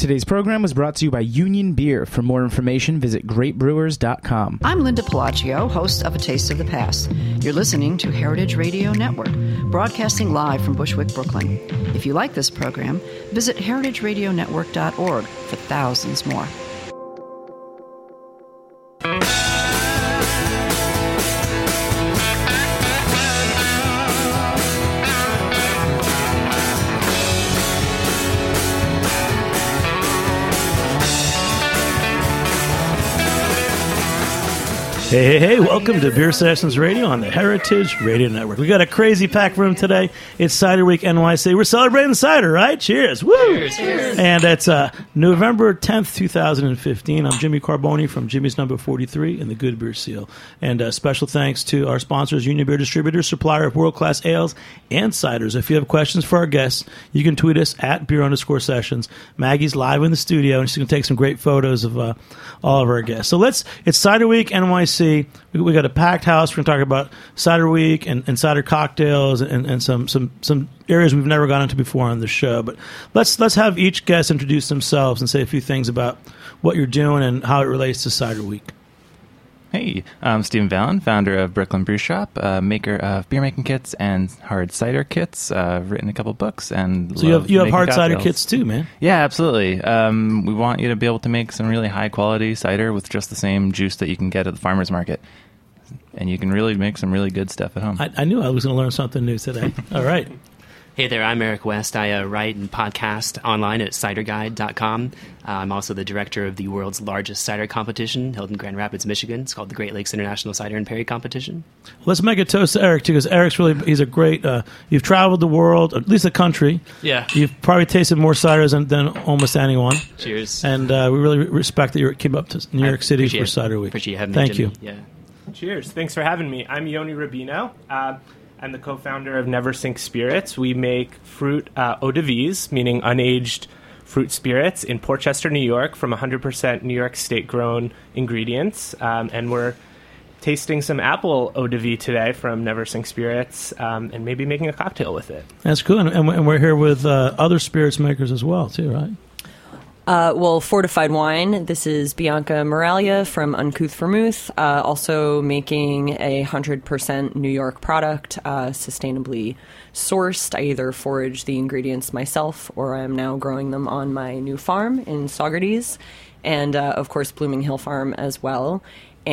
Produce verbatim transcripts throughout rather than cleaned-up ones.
Today's program was brought to you by Union Beer. For more information, visit great brewers dot com. I'm Linda Pelaccio, host of A Taste of the Past. You're listening to Heritage Radio Network, broadcasting live from Bushwick, Brooklyn. If you like this program, visit heritage radio network dot org for thousands more. Hey, hey, hey, welcome to Beer Sessions Radio on the Heritage Radio Network. We got a crazy packed room today. It's Cider Week N Y C. We're celebrating cider, right? Cheers. Woo! Cheers. Cheers. And it's uh, November tenth, twenty fifteen. I'm Jimmy Carboni from Jimmy's Number forty-three and the Good Beer Seal. And uh, special thanks to our sponsors, Union Beer Distributors, supplier of world-class ales and ciders. If you have questions for our guests, you can tweet us at beer underscore sessions. Maggie's live in the studio, and she's going to take some great photos of uh, all of our guests. So let's, it's Cider Week N Y C. We, we got a packed house. We're going to talk about Cider Week and, and cider cocktails and, and some, some, some areas we've never gone into before on the show. But let's let's have each guest introduce themselves and say a few things about what you're doing and how it relates to Cider Week. Hey, I'm Stephen Vallon, founder of Brooklyn Brew Shop, uh, maker of beer making kits and hard cider kits. Uh, I've written a couple books and so you have you have hard cocktails. cider kits too, man. Yeah, absolutely. Um, we want you to be able to make some really high quality cider with just the same juice that you can get at the farmer's market, and you can really make some really good stuff at home. I, I knew I was going to learn something new today. All right. Hey there, I'm Eric West. I uh, write and podcast online at cider guide dot com. Uh, I'm also the director of the world's largest cider competition held in Grand Rapids, Michigan. It's called the Great Lakes International Cider and Perry Competition. Let's make a toast to Eric, too, because Eric's really, he's a great, uh, you've traveled the world, at least the country. Yeah. You've probably tasted more ciders than, than almost anyone. Cheers. And uh, we really respect that you came up to New York I City for it. Cider Week. Appreciate having me, Thank Jimmy. you. Yeah. Cheers. Thanks for having me. I'm Yoni Rubino. Uh, I'm the co-founder of Never Sink Spirits. We make fruit uh, eau de vie, meaning unaged fruit spirits, in Port Chester, New York, from one hundred percent New York State-grown ingredients. Um, and we're tasting some apple eau de vie today from Never Sink Spirits, um, and maybe making a cocktail with it. That's cool. And, and we're here with uh, other spirits makers as well, too, right? Uh, well, Fortified Wine, this is Bianca Moralia from Uncouth Vermouth, uh, also making a one hundred percent New York product, uh, sustainably sourced. I either forage the ingredients myself or I'm now growing them on my new farm in Saugerties, and, uh, of course, Blooming Hill Farm as well.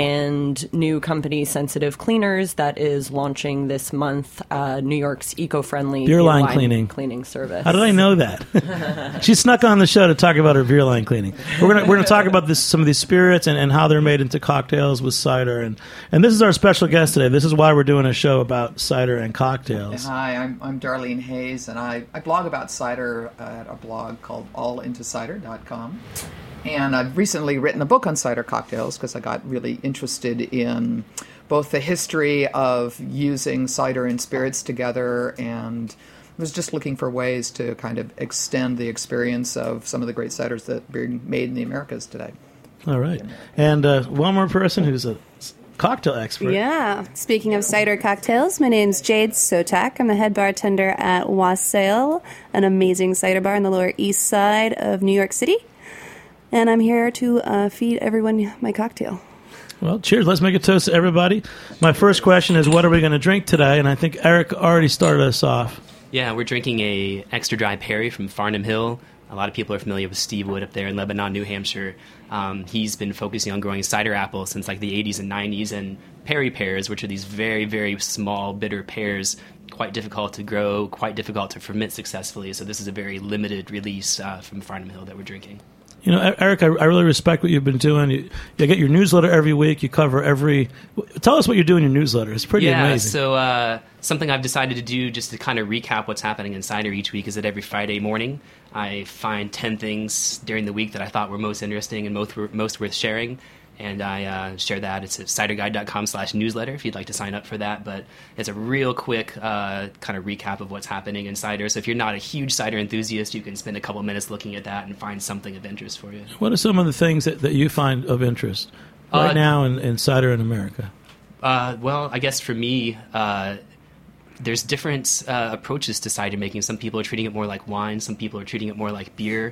And new company, Sensitive Cleaners, that is launching this month uh, New York's eco-friendly beer, beer line, line cleaning. cleaning service. How did I know that? She snuck on the show to talk about her beer line cleaning. We're gonna we're gonna talk about this, some of these spirits and, and how they're made into cocktails with cider. And, and this is our special guest today. This is why we're doing a show about cider and cocktails. Hi, I'm, I'm Darlene Hayes, and I, I blog about cider at a blog called all into cider dot com. And I've recently written a book on cider cocktails because I got really interested in both the history of using cider and spirits together, and was just looking for ways to kind of extend the experience of some of the great ciders that are being made in the Americas today. All right. And uh, one more person who's a cocktail expert. Yeah. Speaking of cider cocktails, my name's Jade Sotak. I'm the head bartender at Wassail, an amazing cider bar on the Lower East Side of New York City. And I'm here to uh, feed everyone my cocktail. Well, cheers. Let's make a toast to everybody. My first question is, what are we going to drink today? And I think Eric already started us off. Yeah, we're drinking a extra dry Perry from Farnham Hill. A lot of people are familiar with Steve Wood up there in Lebanon, New Hampshire. Um, he's been focusing on growing cider apples since like the eighties and nineties, and Perry pears, which are these very, very small, bitter pears, quite difficult to grow, quite difficult to ferment successfully. So this is a very limited release uh, from Farnham Hill that we're drinking. You know, Eric, I, I really respect what you've been doing. You, you get your newsletter every week. You cover every... Tell us what you do in your newsletter. It's pretty yeah, amazing. Yeah, so uh, something I've decided to do just to kind of recap what's happening in cider each week is that every Friday morning I find ten things during the week that I thought were most interesting and most, most worth sharing. And I uh, share that. It's at cider guide dot com slash newsletter if you'd like to sign up for that. But it's a real quick uh, kind of recap of what's happening in cider. So if you're not a huge cider enthusiast, you can spend a couple minutes looking at that and find something of interest for you. What are some of the things that, that you find of interest right uh, now in, in cider in America? Uh, well, I guess for me, uh, there's different uh, approaches to cider making. Some people are treating it more like wine. Some people are treating it more like beer.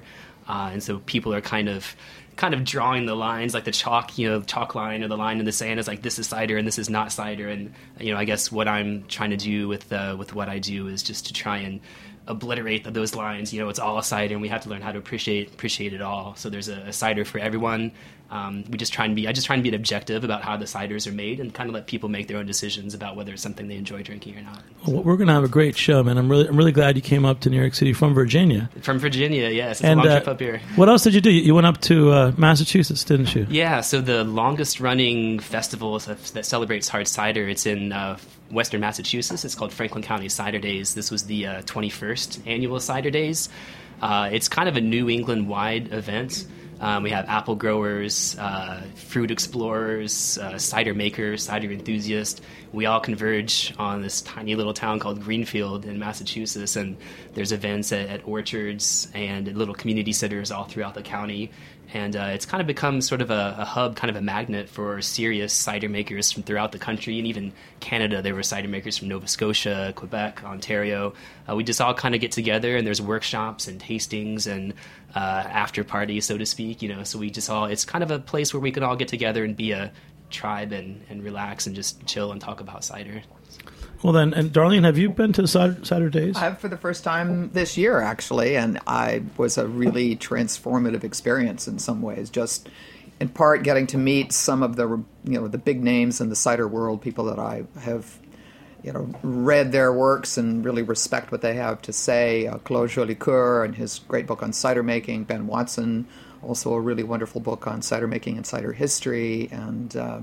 uh, and so people are kind of kind of drawing the lines, like the chalk, you know, chalk line or the line in the sand is like, this is cider and this is not cider. And, you know, I guess what I'm trying to do with uh, with what I do is just to try and obliterate those lines. You know, it's all cider, and we have to learn how to appreciate appreciate it all. So there's a, a cider for everyone. Um, we just try and be, I just try and be objective about how the ciders are made, and kind of let people make their own decisions about whether it's something they enjoy drinking or not. Well, we're going to have a great show, man. I'm really, I'm really glad you came up to New York City from Virginia. From Virginia, yes. It's and, a long uh, trip up here. What else did you do? You went up to uh, Massachusetts, didn't you? Yeah. So the longest running festival that celebrates hard cider, it's in uh, Western Massachusetts. It's called Franklin County Cider Days. This was the uh, twenty-first annual Cider Days. Uh, it's kind of a New England-wide event. Um, we have apple growers, uh, fruit explorers, uh, cider makers, cider enthusiasts. We all converge on this tiny little town called Greenfield in Massachusetts, and there's events at, at orchards and at little community centers all throughout the county. And uh, it's kind of become sort of a, a hub, kind of a magnet for serious cider makers from throughout the country, and even Canada. There were cider makers from Nova Scotia, Quebec, Ontario. Uh, we just all kind of get together, and there's workshops and tastings and uh, after parties, so to speak. You know, so we just all, it's kind of a place where we can all get together and be a tribe and, and relax and just chill and talk about cider. Well then, and Darlene, have you been to the Cider, cider Days? I have for the first time this year, actually, and I was a really transformative experience in some ways. Just in part getting to meet some of the, you know, the big names in the cider world, people that I have, you know, read their works and really respect what they have to say. Uh, Claude Jolicoeur and his great book on cider making. Ben Watson, also a really wonderful book on cider making and cider history, and Uh,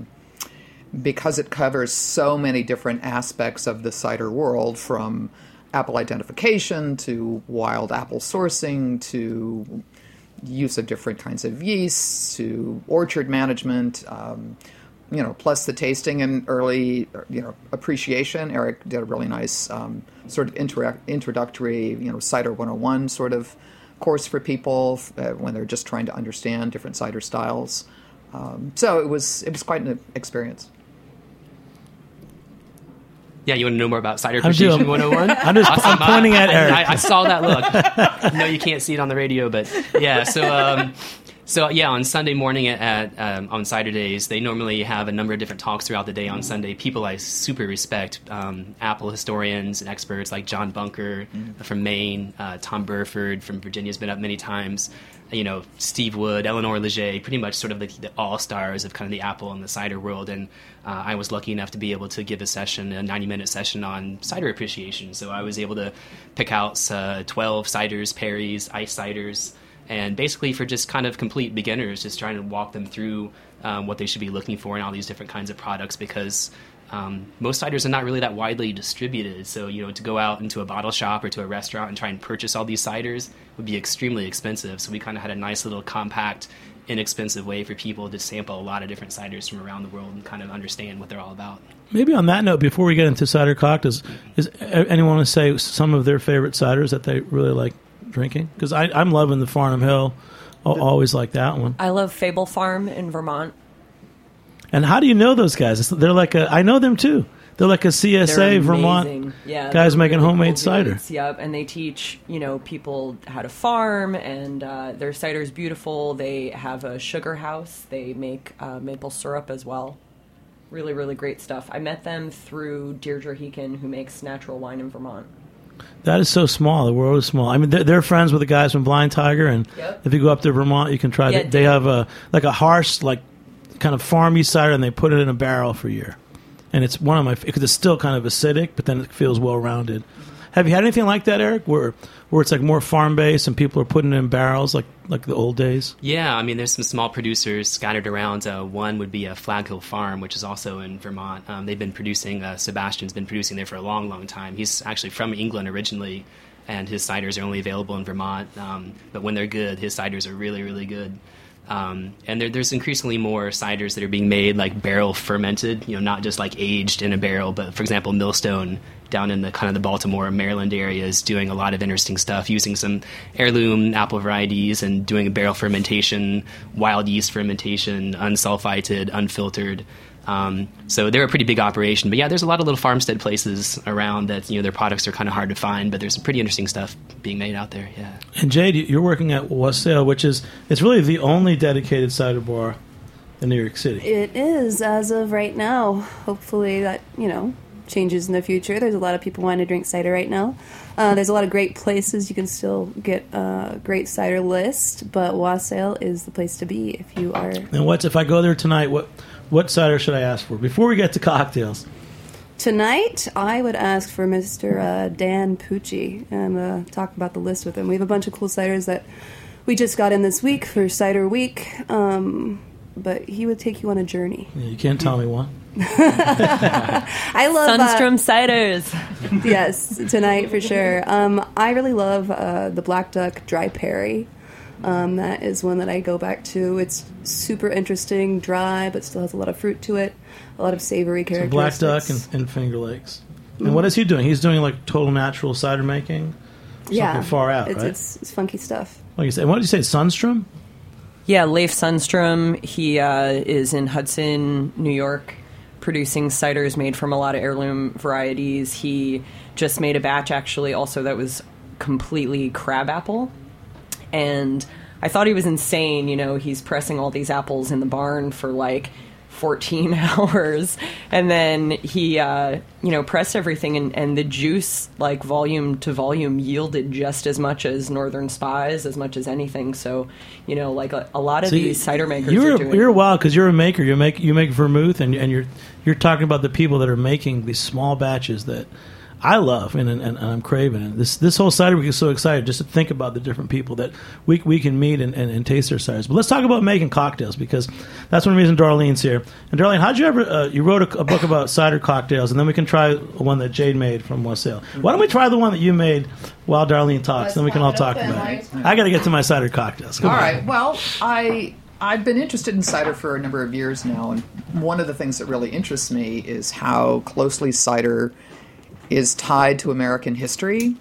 because it covers so many different aspects of the cider world, from apple identification to wild apple sourcing to use of different kinds of yeasts to orchard management, um, you know, plus the tasting and early, you know, appreciation. Eric did a really nice um, sort of inter- introductory, you know, Cider one oh one sort of course for people uh, when they're just trying to understand different cider styles. Um, so it was it was quite an experience. Yeah, you want to know more about Cider I'm Appreciation doing- one oh one? I'm just Awesome. I'm pointing at I, Eric. I, I saw that look. No, you can't see it on the radio, but yeah. So, um, so yeah, on Sunday morning at, at um, on Cider Days, they normally have a number of different talks throughout the day on Sunday. People I super respect, um, Apple historians and experts like John Bunker mm. from Maine, uh, Tom Burford from Virginia has been up many times. You know, Steve Wood, Eleanor Leger, pretty much sort of the, the all-stars of kind of the apple and the cider world. And uh, I was lucky enough to be able to give a session, a ninety-minute session on cider appreciation. So I was able to pick out uh, twelve ciders, Perry's, ice ciders, and basically for just kind of complete beginners, just trying to walk them through um, what they should be looking for in all these different kinds of products, because Um, most ciders are not really that widely distributed. So, you know, to go out into a bottle shop or to a restaurant and try and purchase all these ciders would be extremely expensive. So we kind of had a nice little compact, inexpensive way for people to sample a lot of different ciders from around the world and kind of understand what they're all about. Maybe on that note, before we get into cider cocktails, is anyone want to say some of their favorite ciders that they really like drinking? Because I'm loving the Farnham Hill. I'll always like that one. I love Fable Farm in Vermont. And how do you know those guys? They're like a, I know them too. They're like a C S A They're Vermont amazing. Yeah, guys they're making really homemade cool cider. dudes. Yep, and they teach, you know, people how to farm, and uh, their cider's beautiful. They have a sugar house. They make uh, maple syrup as well. Really, really great stuff. I met them through Deirdre Heekin, who makes natural wine in Vermont. That is so small. The world is small. I mean, they're, they're friends with the guys from Blind Tiger, and Yep. if you go up to Vermont, you can try. Yeah, they, they have a like a harsh, like kind of farmy cider, and they put it in a barrel for a year. And it's one of my because it's still kind of acidic, but then it feels well rounded. Have you had anything like that, Eric, where where it's like more farm based and people are putting it in barrels like like the old days? Yeah, I mean, there's some small producers scattered around. Uh, one would be a Flag Hill Farm, which is also in Vermont. Um, they've been producing. Uh, Sebastian's been producing there for a long, long time. He's actually from England originally, and his ciders are only available in Vermont. Um, but when they're good, his ciders are really, really good. Um, and there, there's increasingly more ciders that are being made like barrel fermented, you know, not just like aged in a barrel, but for example, Millstone down in the kind of the Baltimore, Maryland area is doing a lot of interesting stuff using some heirloom apple varieties and doing a barrel fermentation, wild yeast fermentation, unsulfited, unfiltered. Um, so they're a pretty big operation. But yeah, there's a lot of little farmstead places around that, you know, their products are kind of hard to find, but there's some pretty interesting stuff being made out there. Yeah. And Jade, you're working at Wassail, which is it's really the only dedicated cider bar in New York City. It is as of right now. Hopefully that, you know, changes in the future. There's a lot of people wanting to drink cider right now. Uh, there's a lot of great places you can still get a great cider list, but Wassail is the place to be if you are. And what's if I go there tonight? What what cider should I ask for before we get to cocktails? Tonight, I would ask for Mister Uh, Dan Pucci and uh, talk about the list with him. We have a bunch of cool ciders that we just got in this week for Cider Week, um, but he would take you on a journey. Yeah, you can't tell me one. I love Sunstrom uh, ciders. Yes, tonight for sure. Um, I really love uh, the Black Duck Dry Perry. Um, that is one that I go back to. It's super interesting, dry, but still has a lot of fruit to it. A lot of savory So characteristics. Black Duck and, and Finger Lakes. And what is he doing? He's doing like total natural cider making. Yeah, Something far out, it's, right? it's, it's funky stuff. Like you say, what did you say? Sunstrom? Yeah, Leif Sundstrom. He uh, is in Hudson, New York, producing ciders made from a lot of heirloom varieties. He just made a batch, actually, also that was completely crabapple. And I thought he was insane. You know, he's pressing all these apples in the barn for like fourteen hours. And then he, uh, you know, pressed everything. And, and the juice, like volume to volume, yielded just as much as Northern Spies, as much as anything. So, you know, like a, a lot of So these cider makers you're, are doing You're wild because you're a maker. You make you make vermouth, and and you're you're talking about the people that are making these small batches that I love, and and, and I'm craving. And this this whole cider week is so excited just to think about the different people that we we can meet and, and, and taste their ciders. But let's talk about making cocktails, because that's one reason Darlene's here. And Darlene, how'd you ever? Uh, you wrote a, a book about cider cocktails, and then we can try one that Jade made from Wassail. Why don't we try the one that you made while Darlene talks? Let's then we can all pop talk it open, about right? it. I got to get to my cider cocktails. Come All on. right. Well, I I've been interested in cider for a number of years now, and one of the things that really interests me is how closely cider is tied to American history.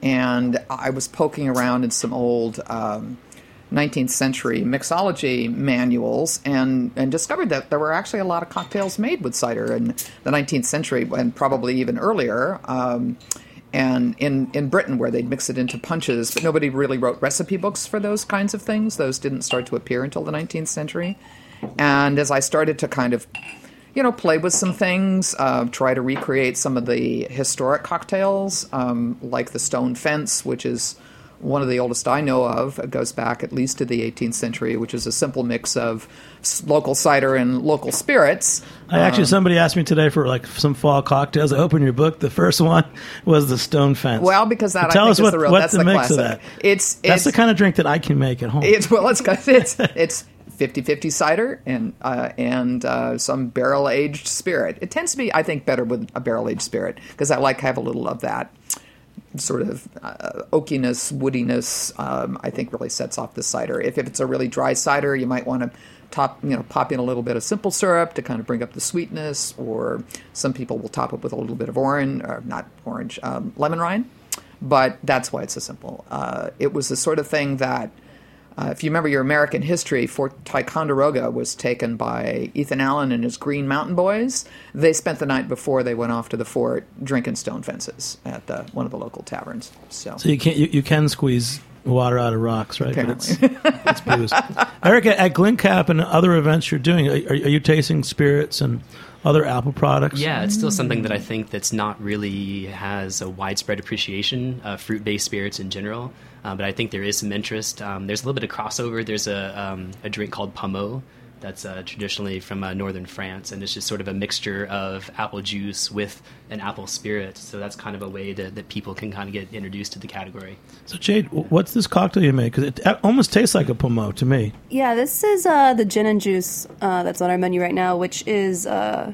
And I was poking around in some old um, nineteenth century mixology manuals and, and discovered that there were actually a lot of cocktails made with cider in the nineteenth century, and probably even earlier. Um, and in, in Britain, where they'd mix it into punches, but nobody really wrote recipe books for those kinds of things. Those didn't start to appear until the nineteenth century. And as I started to kind of you know, play with some things, uh, try to recreate some of the historic cocktails, um, like the Stone Fence, which is one of the oldest I know of. It goes back at least to the eighteenth century, which is a simple mix of s- local cider and local spirits. I actually, somebody asked me today for like some fall cocktails. I opened your book. The first one was the Stone Fence. Well, because that But I tell think us is what, the real. what's That's the, the mix classic. of that. It's that's it's, the kind of drink that I can make at home. It's well, it's it's it's fifty-fifty cider and uh, and uh, some barrel-aged spirit. It tends to be, I think, better with a barrel-aged spirit because I like to have a little of that sort of uh, oakiness, woodiness. Um, I think really sets off the cider. If, if it's a really dry cider, you might want to top, you know, pop in a little bit of simple syrup to kind of bring up the sweetness. Or some people will top it with a little bit of orange, or not orange, um, lemon rind. But that's why it's so simple. Uh, it was the sort of thing that. Uh, if you remember your American history, Fort Ticonderoga was taken by Ethan Allen and his Green Mountain Boys. They spent the night before they went off to the fort drinking Stone Fences at the, one of the local taverns. So, So you can you, you can squeeze water out of rocks, right? Apparently. But it's, it's booze. Eric, at Glencap and other events you're doing, are, are you tasting spirits and other apple products? Yeah, it's still something that I think that's not really has a widespread appreciation of fruit-based spirits in general. Uh, but I think there is some interest. Um, there's a little bit of crossover. There's a um, a drink called Pommeau that's uh, traditionally from uh, northern France, and it's just sort of a mixture of apple juice with an apple spirit. So that's kind of a way to, that people can kind of get introduced to the category. So Jade, what's this cocktail you make? Because it almost tastes like a Pommeau to me. Yeah, this is uh, the gin and juice uh, that's on our menu right now, which is uh,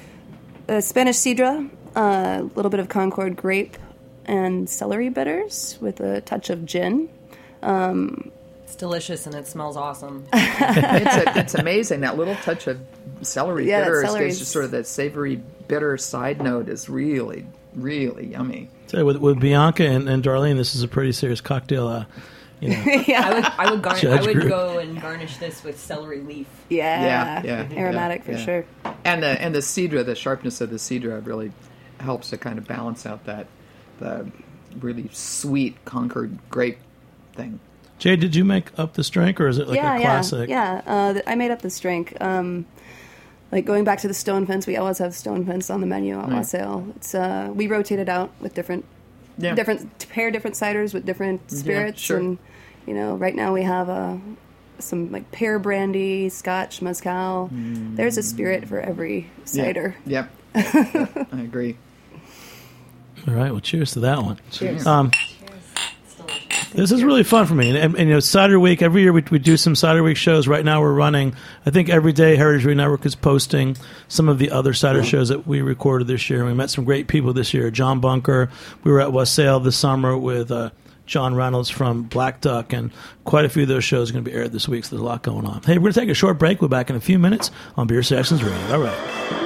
a Spanish sidra, a little bit of Concord grape, and celery bitters with a touch of gin. Um, It's delicious and it smells awesome. it's, a, it's amazing. That little touch of celery Yeah, that bitter is celery's- just sort of that savory bitter side note is really, really yummy. So with, with Bianca and, and Darlene, this is a pretty serious cocktail. Uh, you know, yeah. I would I would, gar- Judge I would group. go and garnish this with celery leaf. yeah, Yeah, yeah, aromatic yeah, for yeah. sure. and the and the Cidra, the sharpness of the Cidra really helps to kind of balance out that the really sweet Concord grape thing. Jay, did you make up this drink, or is it like yeah, a classic? Yeah, yeah. Uh, th- I made up this drink. Um, like going back to the Stone Fence, we always have Stone Fence on the menu at Right. Wassail. It's uh, we rotate it out with different, Yeah. different to pair different ciders with different spirits, sure. and you know, right now we have uh, some like pear brandy, Scotch, mezcal. Mm. There's a spirit for every cider. Yep. Yep. I agree. All right, well, cheers to that one. Cheers. Um, this is really fun for me. And, and, and, you know, Cider Week, every year we, we do some Cider Week shows. Right now we're running, I think every day Heritage Radio Network is posting some of the other cider shows that we recorded this year. And we met some great people this year. John Bunker. We were at Wassail this summer with uh, John Reynolds from Black Duck. And quite a few of those shows are going to be aired this week, so there's a lot going on. Hey, we're going to take a short break. We're back in a few minutes on Beer Sessions Radio. All right.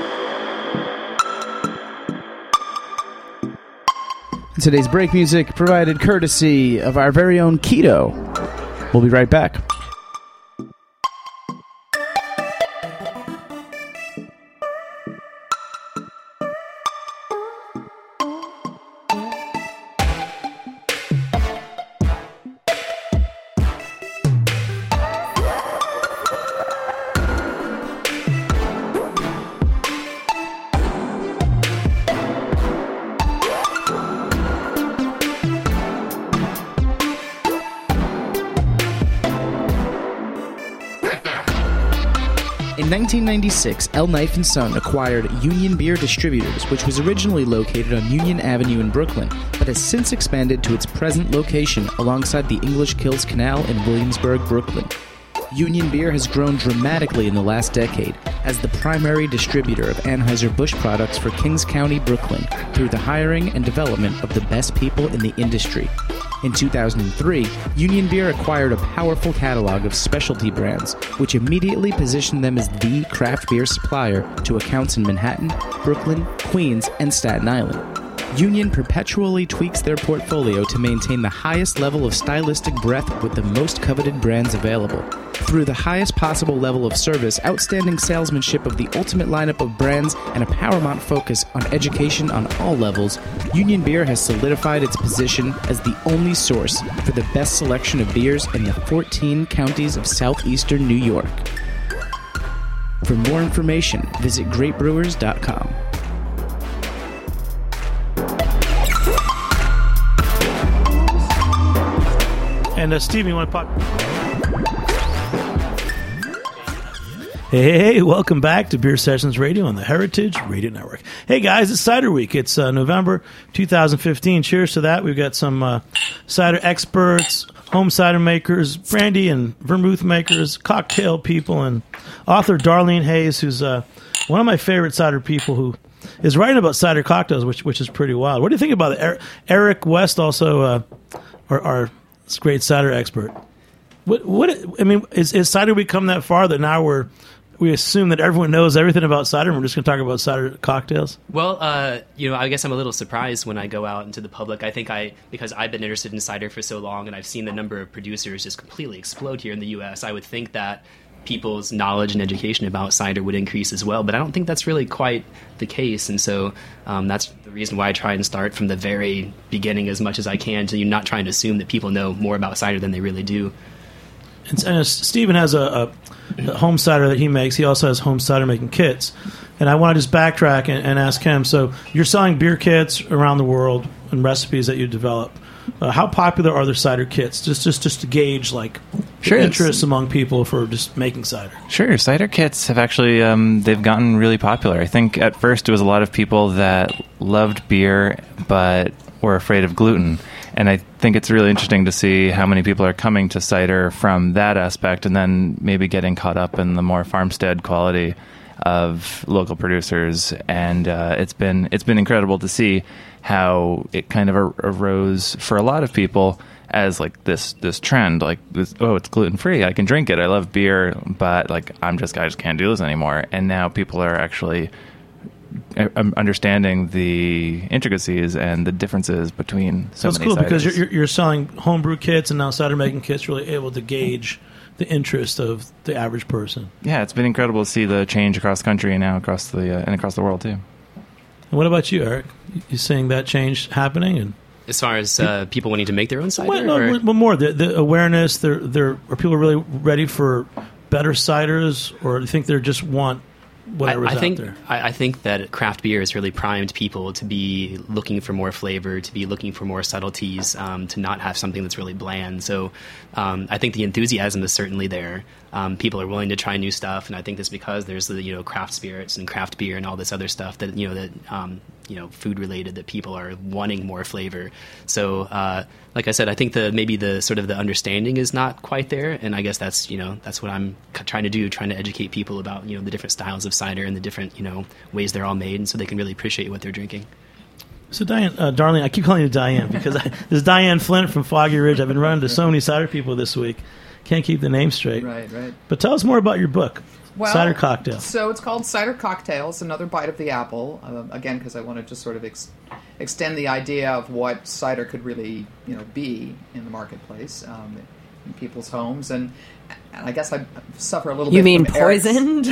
Today's break music provided courtesy of our very own Keto. We'll be right back. In nineteen ninety-six, El Knife and Son acquired Union Beer Distributors, which was originally located on Union Avenue in Brooklyn, but has since expanded to its present location alongside the English Kills Canal in Williamsburg, Brooklyn. Union Beer has grown dramatically in the last decade as the primary distributor of Anheuser-Busch products for Kings County, Brooklyn, through the hiring and development of the best people in the industry. In two thousand three, Union Beer acquired a powerful catalog of specialty brands, which immediately positioned them as the craft beer supplier to accounts in Manhattan, Brooklyn, Queens, and Staten Island. Union perpetually tweaks their portfolio to maintain the highest level of stylistic breadth with the most coveted brands available. Through the highest possible level of service, outstanding salesmanship of the ultimate lineup of brands, and a paramount focus on education on all levels, Union Beer has solidified its position as the only source for the best selection of beers in the fourteen counties of southeastern New York. For more information, visit great brewers dot com. And uh, Steve, you want to pop? Hey, hey, hey, welcome back to Beer Sessions Radio on the Heritage Radio Network. Hey, guys, it's Cider Week. It's uh, November two thousand fifteen. Cheers to that. We've got some uh, cider experts, home cider makers, brandy and vermouth makers, cocktail people, and author Darlene Hayes, who's uh, one of my favorite cider people who is writing about cider cocktails, which which is pretty wild. What do you think about it? Er- Eric West, also uh, our, our great cider expert. What, what I mean, is, is cider week come that far that now we're we assume that everyone knows everything about cider, and we're just going to talk about cider cocktails? Well, uh, you know, I guess I'm a little surprised when I go out into the public. I think I, because I've been interested in cider for so long, and I've seen the number of producers just completely explode here in the U S, I would think that people's knowledge and education about cider would increase as well, but I don't think that's really quite the case, and so um, that's the reason why I try and start from the very beginning as much as I can, to not trying to assume that people know more about cider than they really do. And, and Stephen has a, a, a home cider that he makes. He also has home cider making kits. And I want to just backtrack and, and ask him, so you're selling beer kits around the world and recipes that you develop. Uh, how popular are the cider kits? Just just, just to gauge like Sure, interest among people for just making cider. Sure, cider kits have actually um, they've gotten really popular. I think at first it was a lot of people that loved beer but were afraid of gluten. And I think it's really interesting to see how many people are coming to cider from that aspect, and then maybe getting caught up in the more farmstead quality of local producers. And uh, it's been it's been incredible to see how it kind of ar- arose for a lot of people as like this this trend, like this, oh, it's gluten free, I can drink it, I love beer, but like I'm just I just can't do this anymore. And now people are actually understanding the intricacies and the differences between so That's many cool ciders. because you're, you're selling homebrew kits and now cider making kits, really able to gauge the the interest of the average person. Yeah, it's been incredible to see the change across the country and now across the uh, and across the world too. And what about you, Eric? You seeing that change happening? And as far as uh, people wanting to make their own cider? Well, no, or? but more the, the awareness. They're, they're, are people really ready for better ciders, or do you think they just want whatever's I, I think, out there? I, I think that craft beer has really primed people to be looking for more flavor, to be looking for more subtleties, um, to not have something that's really bland. So um, I think the enthusiasm is certainly there. Um, people are willing to try new stuff, and I think that's because there's the you know craft spirits and craft beer and all this other stuff that you know that um, you know food related that people are wanting more flavor. So uh, like I said, I think the maybe the sort of the understanding is not quite there, and I guess that's you know that's what I'm trying to do, trying to educate people about you know the different styles of cider and the different you know ways they're all made, and so they can really appreciate what they're drinking. So Diane, uh, darling, I keep calling you Diane because I, this is Diane Flint from Foggy Ridge. I've been running to so many cider people this week. Can't keep the name straight. Right, right. But tell us more about your book, well, Cider Cocktail. So it's called Cider Cocktails, Another Bite of the Apple. Um, again, because I wanted to sort of ex- extend the idea of what cider could really, you know, be in the marketplace, um, in people's homes, and, and I guess I suffer a little you bit. You mean from poisoned?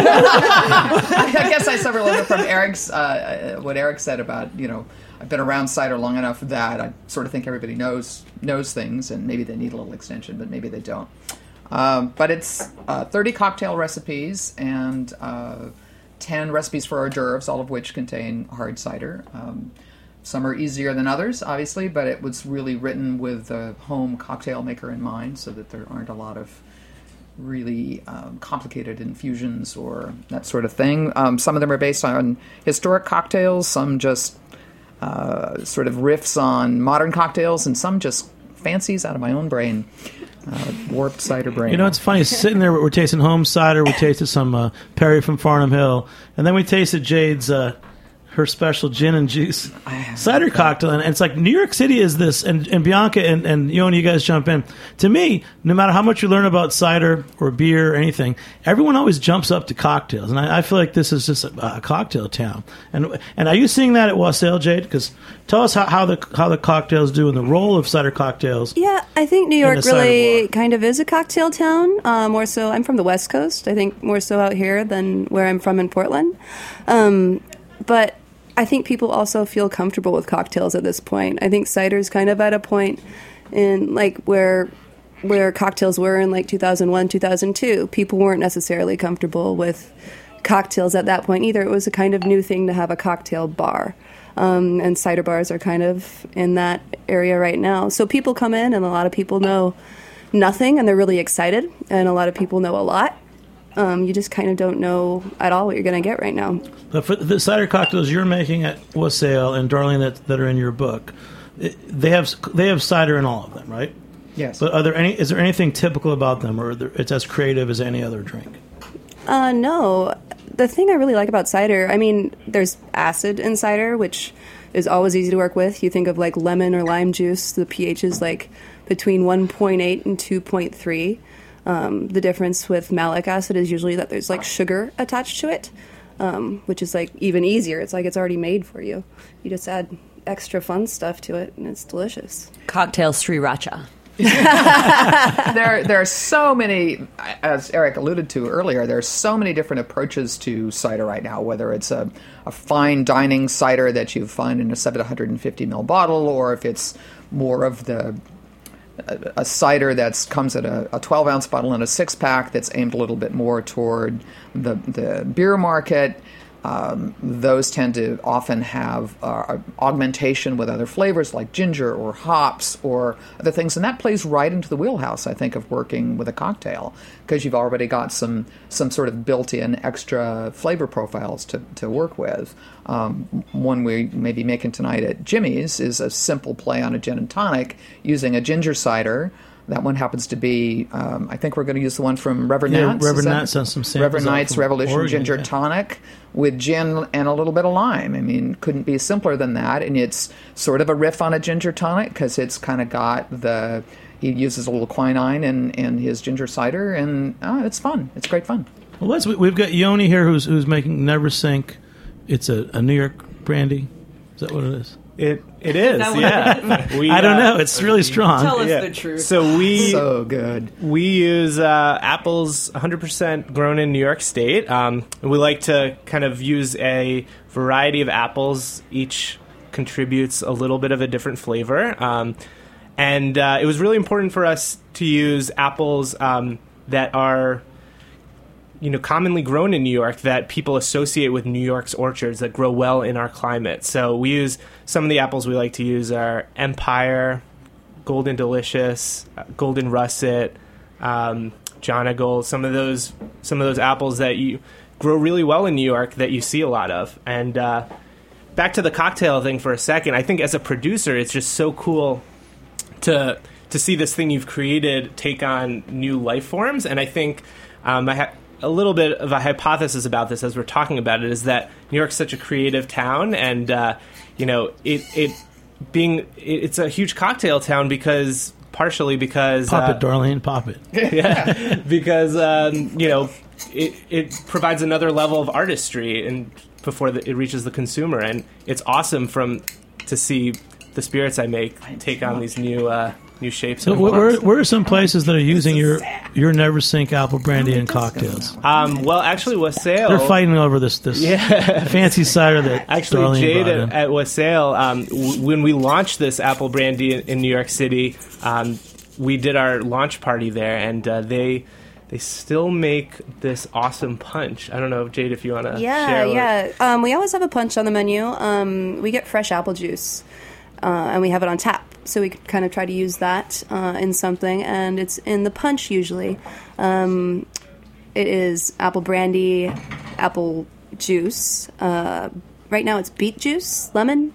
I guess I suffer a little bit from Eric's uh, what Eric said about you know. I've been around cider long enough that I sort of think everybody knows knows things, and maybe they need a little extension, but maybe they don't. Um, but it's uh, thirty cocktail recipes and uh, ten recipes for hors d'oeuvres, all of which contain hard cider. Um, some are easier than others, obviously, but it was really written with the home cocktail maker in mind, so that there aren't a lot of really um, complicated infusions or that sort of thing. Um, some of them are based on historic cocktails, some just Uh, sort of riffs on modern cocktails, and some just fancies out of my own brain, uh, warped cider brain. You know, it's funny, sitting there, we're tasting home cider, we tasted some uh, Perry from Farnham Hill, and then we tasted Jade's, uh, her special gin and juice cider cocktail, and it's like New York City is this, and, and Bianca and, and Yoni, you guys jump in. To me, no matter how much you learn about cider or beer or anything, everyone always jumps up to cocktails, and I, I feel like this is just a, a cocktail town. And and are you seeing that at Wassail, Jade? Because tell us how, how the how the cocktails do and the role of cider cocktails. Yeah, I think New York really kind of is a cocktail town. Uh, more so, I'm from the West Coast. I think more so out here than where I'm from in Portland. Um, but I think people also feel comfortable with cocktails at this point. I think cider's kind of at a point in like where where cocktails were in like two thousand one, two thousand two. People weren't necessarily comfortable with cocktails at that point either. It was a kind of new thing to have a cocktail bar. Um, and cider bars are kind of in that area right now. So people come in, and a lot of people know nothing, and they're really excited. And a lot of people know a lot. Um, you just kind of don't know at all what you're going to get right now. But for the cider cocktails you're making at Wassail and Darling that that are in your book, it, they have they have cider in all of them, right? Yes. But are there any? Is there anything typical about them, or there, it's as creative as any other drink? Uh, no. The thing I really like about cider, I mean, there's acid in cider, which is always easy to work with. You think of like lemon or lime juice, the pH is like between one point eight and two point three. Um, the difference with malic acid is usually that there's like sugar attached to it, um, which is like even easier. It's like it's already made for you. You just add extra fun stuff to it, and it's delicious. Cocktail sriracha. there, there are so many, as Eric alluded to earlier, there are so many different approaches to cider right now, whether it's a, a fine dining cider that you find in a seven hundred fifty milliliter bottle, or if it's more of the a, a cider that comes in a, a twelve ounce bottle in a six pack that's aimed a little bit more toward the, the beer market. Um, those tend to often have uh, augmentation with other flavors like ginger or hops or other things, and that plays right into the wheelhouse, I think, of working with a cocktail, because you've already got some some sort of built-in extra flavor profiles to, to work with. Um, one we may be making tonight at Jimmy's is a simple play on a gin and tonic using a ginger cider. That one happens to be, um, I think we're going to use the one from Reverend yeah, Knight's. Reverend Knight's on some samples. Reverend Knight's Revolution Oregon, Ginger yeah. Tonic with gin and a little bit of lime. I mean, couldn't be simpler than that. And it's sort of a riff on a ginger tonic because it's kind of got the, he uses a little quinine in, in his ginger cider, and oh, it's fun. It's great fun. Well, let's, we've got Yoni here who's who's making Never Sink. It's a, a New York brandy. Is that what it is? It it is, that what yeah. We, I don't uh, know. It's really strong. Tell us yeah. the truth. So we So good. we use uh, apples one hundred percent grown in New York State. Um, we like to kind of use a variety of apples. Each contributes a little bit of a different flavor. Um, and uh, it was really important for us to use apples um, that are, you know, commonly grown in New York, that people associate with New York's orchards, that grow well in our climate. So we use, some of the apples we like to use are Empire, Golden Delicious, uh, Golden Russet, um, Jonagold, some of those some of those apples that you grow really well in New York that you see a lot of. And uh, back to the cocktail thing for a second, I think as a producer, it's just so cool to to see this thing you've created take on new life forms. And I think um, I ha- a little bit of a hypothesis about this as we're talking about it is that New York's such a creative town, and uh, you know, it it being it, it's a huge cocktail town because partially because Pop uh, it, Darlene, pop it. yeah, because um, you know, it it provides another level of artistry and before the, it reaches the consumer, and it's awesome from to see the spirits I make take on these new uh, new shapes. So and where, where, forms. where are some places that are using your your Never Sink apple brandy and cocktails? Um, well, actually, Wassail. They're fighting over this this Yeah. fancy cider that Actually, Darlene Jade brought at, in. at Wassail, um, w- when we launched this apple brandy in, in New York City, um, we did our launch party there, and uh, they they still make this awesome punch. I don't know, Jade, if you want to Yeah, share. what- yeah. Um, we always have a punch on the menu. Um, we get fresh apple juice, uh, and we have it on tap. So we could kind of try to use that uh, in something, and it's in the punch usually. Um, it is apple brandy, apple juice. Uh, right now it's beet juice, lemon,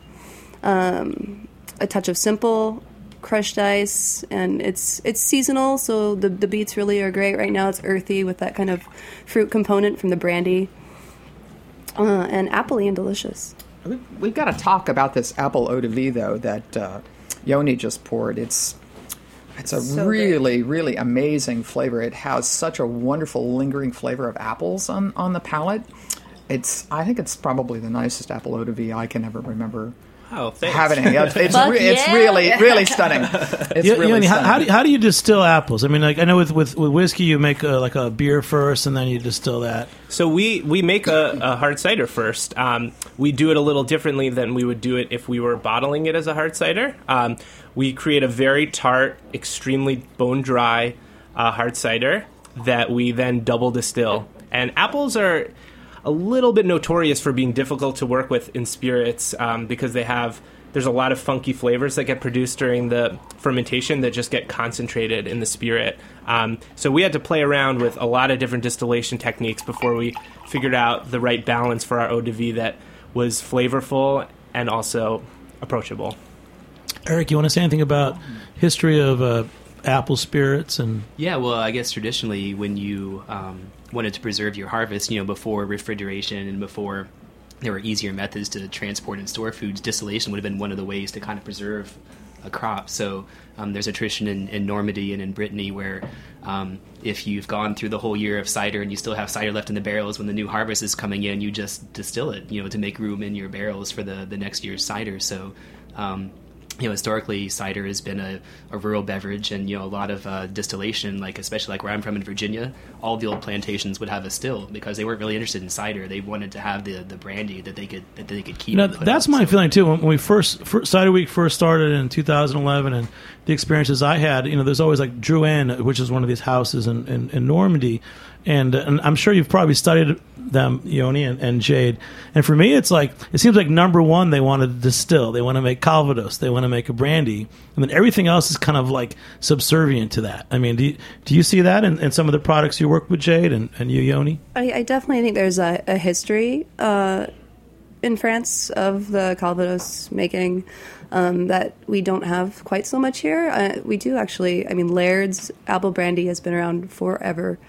um, a touch of simple, crushed ice, and it's it's seasonal, so the the beets really are great. Right now it's earthy with that kind of fruit component from the brandy, uh, and appley and delicious. We've got to talk about this apple eau de vie, though, that uh, Yoni just poured. It's it's a So really, really amazing flavor. It has such a wonderful lingering flavor of apples on, on the palate. It's I think it's probably the nicest apple eau de vie I can ever remember Oh, thanks. having. It's, it's, Fuck re- it's yeah. really, really stunning. It's Yeah, really Yoni, how, stunning. how, do, how do you distill apples? I mean, like I know with, with, with whiskey you make a, like a beer first, and then you distill that. So we, we make a, a hard cider first. Um, we do it a little differently than we would do it if we were bottling it as a hard cider. Um, we create a very tart, extremely bone-dry uh, hard cider that we then double distill. And apples are a little bit notorious for being difficult to work with in spirits um, because they have... There's a lot of funky flavors that get produced during the fermentation that just get concentrated in the spirit. Um, so we had to play around with a lot of different distillation techniques before we figured out the right balance for our eau de vie that was flavorful and also approachable. Eric, you want to say anything about history of uh, apple spirits and? Yeah, well, I guess traditionally when you um, wanted to preserve your harvest, you know, before refrigeration and before there were easier methods to transport and store foods, distillation would have been one of the ways to kind of preserve a crop. So um, there's a tradition in, in Normandy and in Brittany where um, if you've gone through the whole year of cider and you still have cider left in the barrels, when the new harvest is coming in, you just distill it, you know, to make room in your barrels for the, the next year's cider. So um, you know, historically, cider has been a, a rural beverage, and you know, a lot of uh, distillation, like especially like where I'm from in Virginia, all the old plantations would have a still because they weren't really interested in cider. They wanted to have the, the brandy that they could that they could keep. You know, and put that's out. my So- feeling too. When we first, first Cider Week first started in two thousand eleven, and the experiences I had, you know, there's always like Drouin, which is one of these houses in, in, in Normandy, and and I'm sure you've probably studied them, Yoni and, and Jade. And for me, it's like it seems like number one, they want to distill, they want to make Calvados, they want to make a brandy, and then everything else is kind of like subservient to that. I mean, do you, do you see that in, in some of the products you work with, Jade, and, and you, Yoni? I, I definitely think there's a, a history uh, in France of the Calvados making um, that we don't have quite so much here. Uh, we do actually. I mean, Laird's apple brandy has been around forever.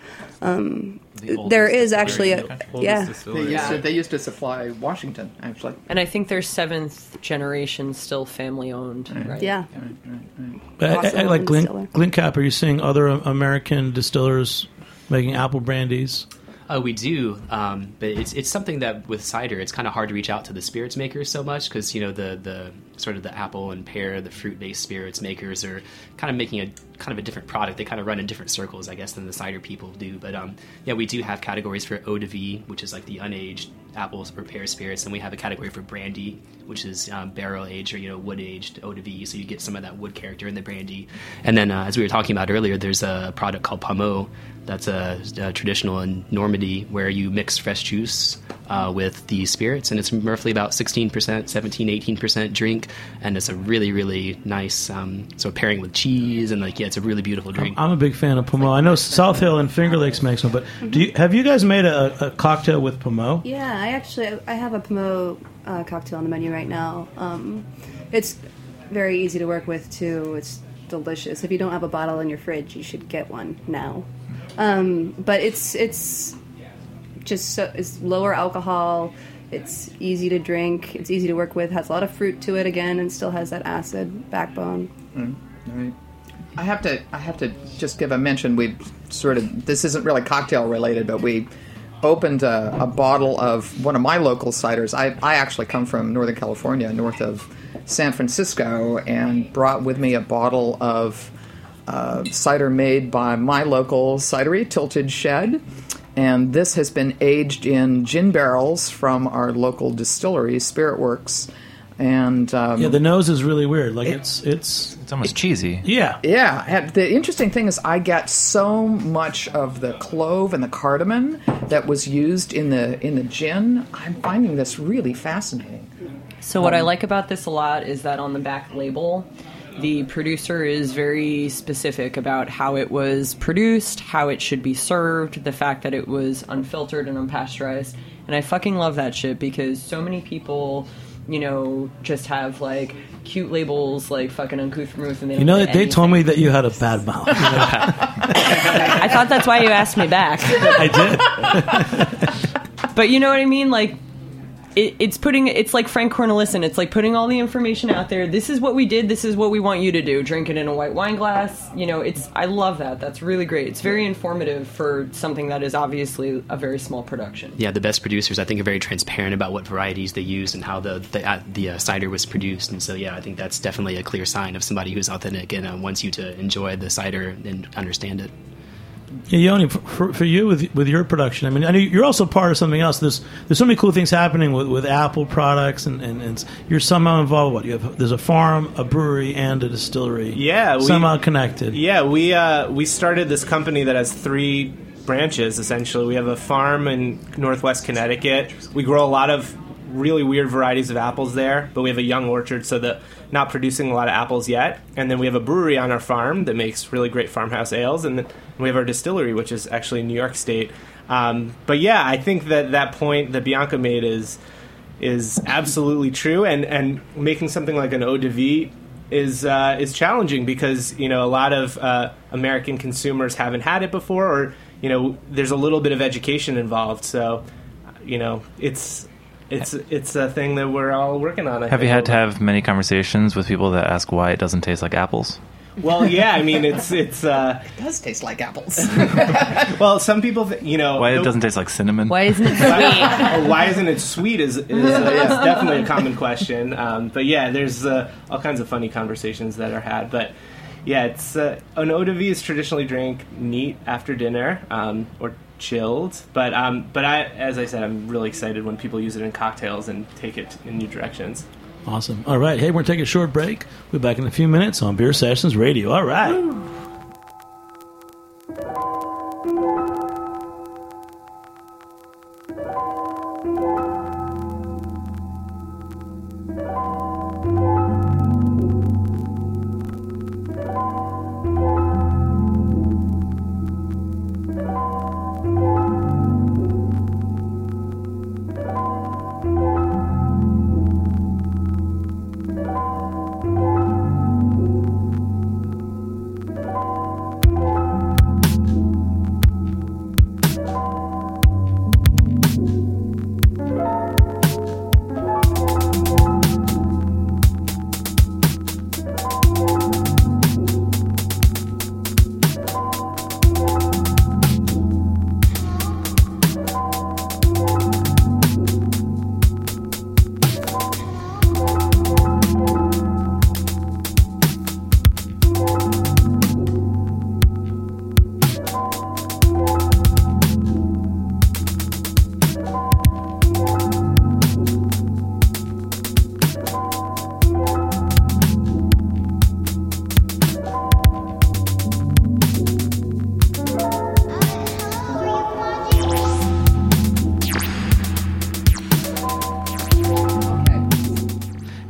Um, there is actually a yeah. They used, to, they used to supply Washington, actually. And I think they're seventh generation, still family owned, right? Yeah. But I- I- Awesome like Glyn, distiller. Glencap, are you seeing other American distillers making apple brandies? Oh, we do, um, but it's it's something that with cider, it's kind of hard to reach out to the spirits makers so much because you know the the sort of the apple and pear, the fruit based spirits makers are kind of making a kind of a different product. They kind of run in different circles, I guess, than the cider people do. But um, yeah, we do have categories for eau de vie, which is like the unaged apples or pear spirits, and we have a category for brandy, which is um, barrel aged or you know wood aged eau de vie. So you get some of that wood character in the brandy. And then uh, as we were talking about earlier, there's a product called Pommeau. That's a, a traditional in Normandy where you mix fresh juice uh, with the spirits, and it's roughly about sixteen percent, seventeen, eighteen percent drink, and it's a really, really nice um, sort of pairing with cheese, and like, yeah, it's a really beautiful drink. I'm a big fan of Pommeau. I know South Hill and Finger Lakes makes one, but do you, have you guys made a, a cocktail with Pommeau? Yeah, I actually, I have a Pommeau uh, cocktail on the menu right now. Um, it's very easy to work with, too. It's delicious. If you don't have a bottle in your fridge, you should get one now. Um, but it's it's just so, it's lower alcohol. It's easy to drink. It's easy to work with. Has a lot of fruit to it again, and still has that acid backbone. Mm, right. I have to I have to just give a mention. We sort of this isn't really cocktail related, but we opened a, a bottle of one of my local ciders. I I actually come from Northern California, north of San Francisco, and brought with me a bottle of Uh, cider made by my local cidery, Tilted Shed, and this has been aged in gin barrels from our local distillery, Spirit Works. And um, yeah, the nose is really weird. Like it, it's it's it's almost cheesy. Yeah, yeah. And the interesting thing is, I get so much of the clove and the cardamom that was used in the in the gin. I'm finding this really fascinating. So what um, I like about this a lot is that on the back label, the producer is very specific about how it was produced, how it should be served, the fact that it was unfiltered and unpasteurized. And I fucking love that shit because so many people, you know, just have like cute labels like fucking Uncouth Vermouth and they don't You know, get they anything. told me that you had a bad mouth. You know? I thought that's why you asked me back. I did. But you know what I mean? Like, It, it's putting, it's like Frank Cornelissen. It's like putting all the information out there. This is what we did. This is what we want you to do. Drink it in a white wine glass. You know, it's, I love that. That's really great. It's very informative for something that is obviously a very small production. Yeah, the best producers, I think, are very transparent about what varieties they use and how the the, uh, the uh, cider was produced. And so, yeah, I think that's definitely a clear sign of somebody who's authentic and uh, wants you to enjoy the cider and understand it. Yeah, Yoni, for, for you with with your production, I mean, I know you're also part of something else. There's there's so many cool things happening with, with Apple products, and, and, and you're somehow involved. What you have? There's a farm, a brewery, and a distillery. Yeah, we, somehow connected. Yeah, we uh, we started this company that has three branches. Essentially, we have a farm in Northwest Connecticut. We grow a lot of really weird varieties of apples there, but we have a young orchard, so that not producing a lot of apples yet. And then we have a brewery on our farm that makes really great farmhouse ales, and then we have our distillery, which is actually in New York State. Um, but yeah, I think that that point that Bianca made is is absolutely true, and and making something like an eau de vie is uh, is challenging because, you know, a lot of uh, American consumers haven't had it before, or, you know, there's a little bit of education involved. So, you know, it's it's it's a thing that we're all working on. I have think. you had to have many conversations with people that ask why it doesn't taste like apples? Well, yeah, I mean, it's it's. Uh, it does taste like apples. Well, some people, th- you know, why it doesn't taste like cinnamon? Why isn't it sweet? Why isn't it sweet? Is is, uh, is definitely a common question. Um, but yeah, there's uh, all kinds of funny conversations that are had. But yeah, it's uh, an eau de vie is traditionally drank neat after dinner um, or chilled. But um, but I, as I said, I'm really excited when people use it in cocktails and take it in new directions. Awesome. All right. Hey, we're going to take a short break. We'll be back in a few minutes on Beer Sessions Radio. All right. Woo.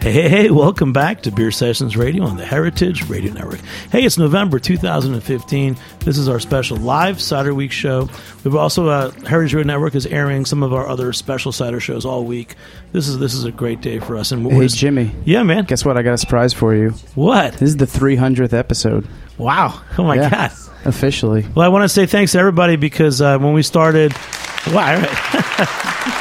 Hey, hey, hey, welcome back to Beer Sessions Radio on the Heritage Radio Network. Hey, it's November two thousand fifteen. This is our special live Cider Week show. We've also, uh, Heritage Radio Network is airing some of our other special cider shows all week. This is this is a great day for us. And Hey, we're- Jimmy. Yeah, man. Guess what? I got a surprise for you. What? This is the three hundredth episode. Wow. Oh, my Yeah. God. Officially. Well, I want to say thanks to everybody because uh, when we started... Wow, all right.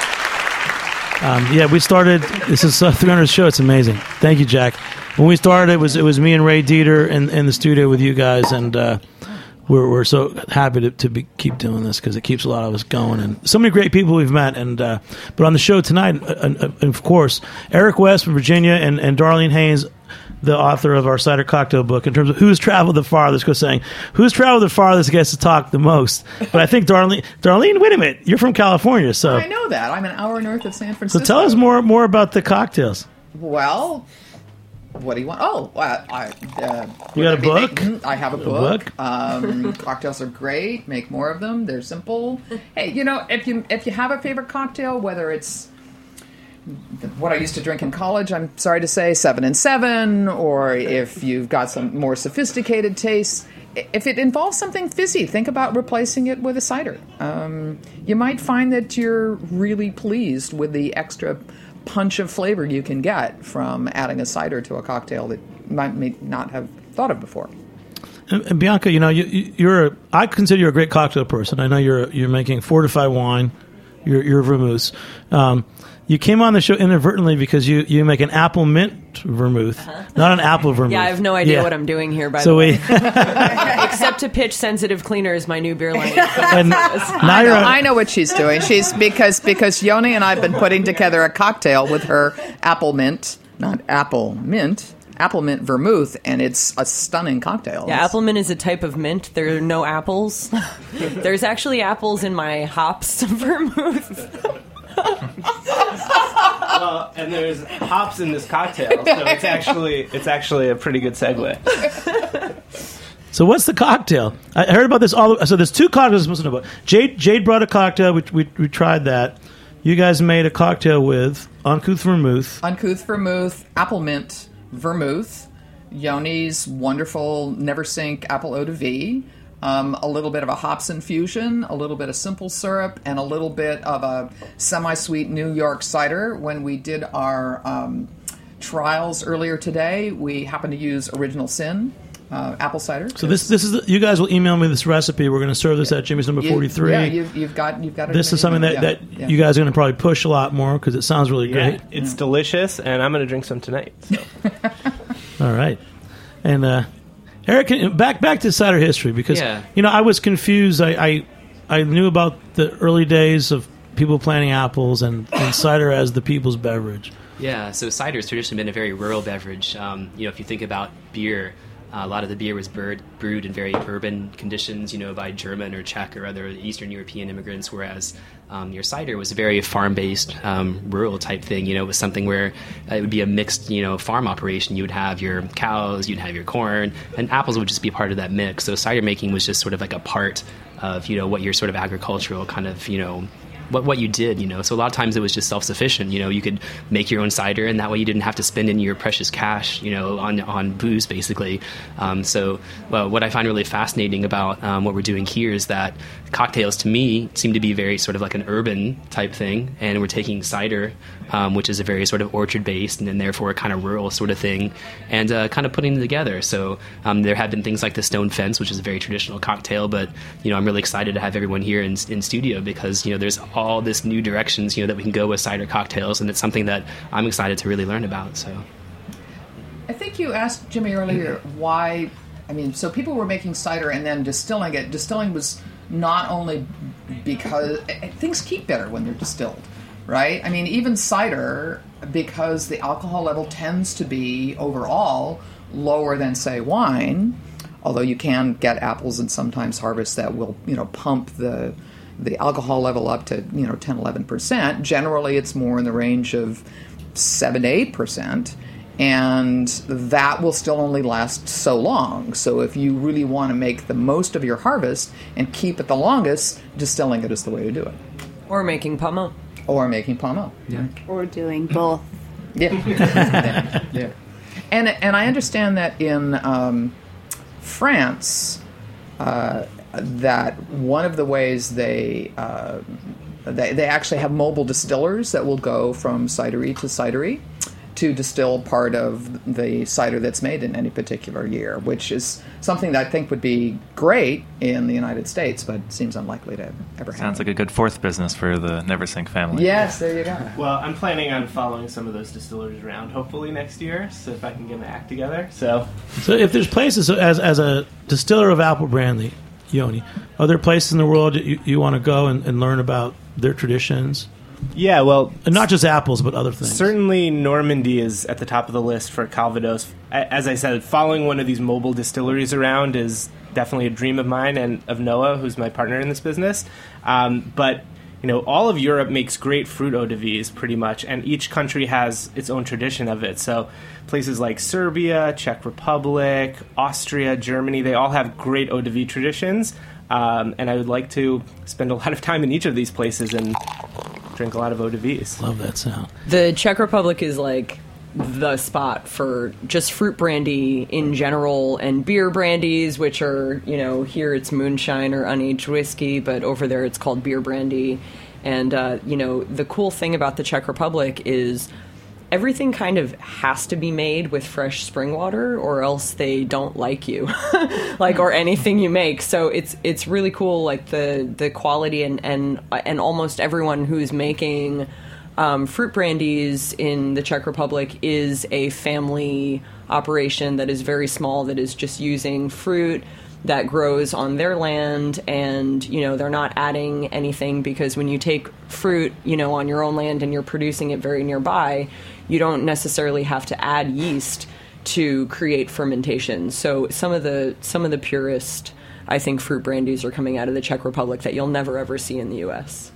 Um, yeah, we started. This is a three hundredth show. It's amazing. Thank you, Jack. When we started, it was it was me and Ray Dieter in, in the studio with you guys, and uh, we're we're so happy to, to be, keep doing this because it keeps a lot of us going, and so many great people we've met. And uh, but on the show tonight, uh, uh, of course, Eric West from Virginia and, and Darlene Haynes, the author of our cider cocktail book, in terms of who's traveled the farthest, goes saying, who's traveled the farthest gets to talk the most. But I think Darlene, Darlene, wait a minute, you're from California, so I know that. I'm an hour north of San so Francisco. tell us more more about the cocktails. Well, what do you want? Oh, uh, I. Uh, You got a be book? making- I have a A book. book? Um, cocktails are great. Make more of them. They're simple. Hey, you know, if you if you have a favorite cocktail, whether it's what I used to drink in college, I'm sorry to say, seven and seven, or if you've got some more sophisticated tastes, if it involves something fizzy, think about replacing it with a cider. Um, you might find that you're really pleased with the extra punch of flavor you can get from adding a cider to a cocktail that you might may not have thought of before. And, and Bianca, you know, you, you- you're a, I consider you a great cocktail person. I know you're you're making fortified wine, you're, you're vermouth. Um, you came on the show inadvertently because you, you make an apple mint vermouth, not an apple vermouth. Yeah, I have no idea Yeah. what I'm doing here, by So the we, way. Except to pitch Sensitive Cleaner as my new beer line. and now I you're know, on- I know what she's doing. She's because because Yoni and I have been putting together a cocktail with her apple mint, not apple mint, apple mint vermouth, and it's a stunning cocktail. Yeah, apple mint is a type of mint. There are no apples. There's actually apples in my hops vermouth. Well, and there's hops in this cocktail, so it's actually it's actually a pretty good segue. So what's the cocktail? I heard about this all. So there's two cocktails I'm supposed to know about. Jade Jade brought a cocktail. We, we we tried that. You guys made a cocktail with uncouth vermouth. Uncouth vermouth, apple mint vermouth, Yoni's wonderful Never Sink apple eau de vie, um, a little bit of a hops infusion, a little bit of simple syrup, and a little bit of a semi-sweet New York cider. When we did our um, trials earlier today, we happened to use Original Sin uh, apple cider. So this this is the, you guys will email me this recipe. We're going to serve this at Jimmy's number You- forty-three. Yeah, you've, you've got you've got. This is something that, everything. that Yeah, yeah. you guys are going to probably push a lot more because it sounds really Yeah, great. it's delicious, and I'm going to drink some tonight. So. All right, and uh, Eric, can- back back to cider history because Yeah. you know I was confused. I, I I knew about the early days of people planting apples and, and cider as the people's beverage. Yeah, so cider has traditionally been a very rural beverage. Um, you know, if you think about beer, uh, a lot of the beer was brewed, brewed in very urban conditions, you know, by German or Czech or other Eastern European immigrants, whereas um, your cider was a very farm-based, um, rural type thing. You know, it was something where it would be a mixed, you know, farm operation. You would have your cows, you'd have your corn, and apples would just be part of that mix. So cider making was just sort of like a part of, you know, what your sort of agricultural kind of, you know, what what you did, you know. So a lot of times it was just self-sufficient. You know, you could make your own cider, and that way you didn't have to spend any of your precious cash, you know, on on booze, basically. Um, so, well, what I find really fascinating about um, what we're doing here is that cocktails, to me, seem to be very sort of like an urban type thing, and we're taking cider, um, which is a very sort of orchard-based and then therefore a kind of rural sort of thing, and uh, kind of putting them together. So um, there have been things like the Stone Fence, which is a very traditional cocktail, but you know, I'm really excited to have everyone here in, in studio because you know there's all this new directions, you know, that we can go with cider cocktails, and it's something that I'm excited to really learn about. So, I think you asked Jimmy earlier why. I mean, so people were making cider and then distilling it. Distilling was not only because things keep better when they're distilled, right? I mean, even cider, because the alcohol level tends to be overall lower than, say, wine. Although you can get apples and sometimes harvest that will, you know, pump the the alcohol level up to, you know, ten, eleven percent. Generally, it's more in the range of seven to eight percent. And that will still only last so long. So if you really want to make the most of your harvest and keep it the longest, distilling it is the way to do it. Or making pommeau. Or making pommeau. yeah. Or doing both. Yeah. yeah. yeah. And and I understand that in um, France, uh, that one of the ways they, uh, they they actually have mobile distillers that will go from cidery to cidery to distill part of the cider that's made in any particular year, which is something that I think would be great in the United States, but seems unlikely to ever happen. Sounds like a good fourth business for the Neversink family. Yes, there you go. Well, I'm planning on following some of those distillers around, hopefully next year, so if I can get my act together. So, So if there's places, as as a distiller of apple brandy, Yoni, are there places in the world that you, you want to go and, and learn about their traditions? yeah, well, And not just apples, but other things. certainly Normandy is at the top of the list for Calvados. A- As I said, following one of these mobile distilleries around is definitely a dream of mine and of Noah, who's my partner in this business. Um, but, you know, all of Europe makes great fruit eau de vie, pretty much, and each country has its own tradition of it. So places like Serbia, Czech Republic, Austria, Germany, they all have great eau de vie traditions. Um, and I would like to spend a lot of time in each of these places and drink a lot of eau de vies. Love that sound. The Czech Republic is like the spot for just fruit brandy in general and beer brandies, which are, you know, here it's moonshine or unaged whiskey, but over there it's called beer brandy. And, uh, you know, the cool thing about the Czech Republic is everything kind of has to be made with fresh spring water or else they don't like you, like, or anything you make. So it's it's really cool, like the the quality and and and almost everyone who's making um, fruit brandies in the Czech Republic is a family operation that is very small, that is just using fruit that grows on their land, and, you know, they're not adding anything, because when you take fruit, you know, on your own land and you're producing it very nearby, you don't necessarily have to add yeast to create fermentation. So some of the some of the purest, I think, fruit brandies are coming out of the Czech Republic that you'll never ever see in the U S.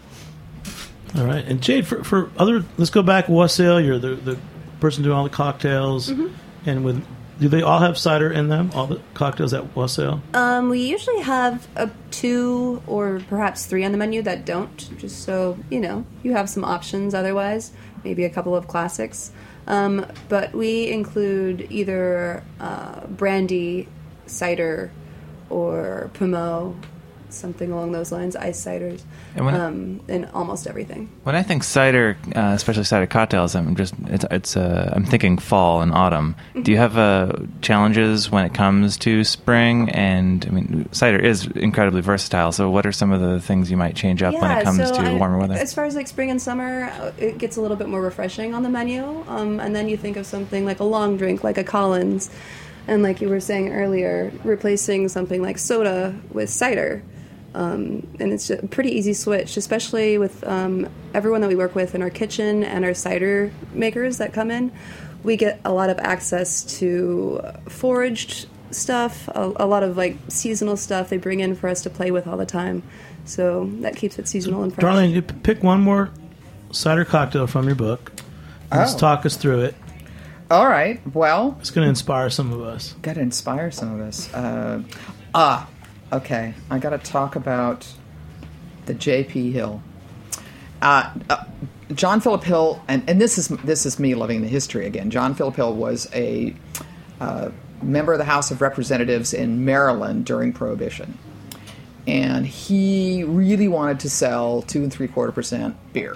All right. And Jade, for, for other, let's go back, Wassail, you're the, the person doing all the cocktails, Mm-hmm. and with, do they all have cider in them, all the cocktails at Wassail? Um, we usually have a two or perhaps three on the menu that don't, just so, you know, you have some options otherwise, maybe a couple of classics. Um, but we include either uh, brandy, cider, or Pommeau, something along those lines, ice ciders, And when- um, and almost everything. When I think cider, uh, especially cider cocktails, I'm just it's it's uh, I'm thinking fall and autumn. Do you have uh, challenges when it comes to spring? And I mean, cider is incredibly versatile. So, what are some of the things you might change up when it comes so to I- warmer weather? As far as like spring and summer, uh, it gets a little bit more refreshing on the menu. Um, and then you think of something like a long drink, like a Collins, and like you were saying earlier, replacing something like soda with cider. Um, and it's a pretty easy switch, especially with um, everyone that we work with in our kitchen and our cider makers that come in. We get a lot of access to foraged stuff, a, a lot of like seasonal stuff they bring in for us to play with all the time. So that keeps it seasonal and fresh. Darlene, you p- pick one more cider cocktail from your book. And Let's Oh. talk us through it. All right. Well, It's going to inspire some of us. got to inspire some of us. Uh, ah, okay. I got to talk about the J P Hill. Uh, uh, John Philip Hill, and, and this is this is me loving the history again. John Philip Hill was a uh, member of the House of Representatives in Maryland during Prohibition, and he really wanted to sell two and three quarter percent beer,